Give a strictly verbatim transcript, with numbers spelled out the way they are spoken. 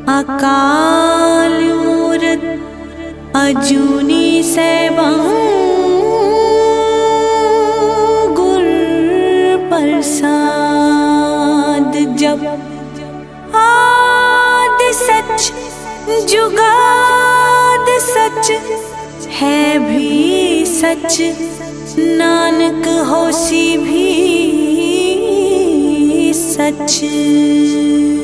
अकाल मूरत अजूनी सैबां गुर प्रसाद। जब आद सच जुगाद सच है भी सच, नानक होसी भी सच।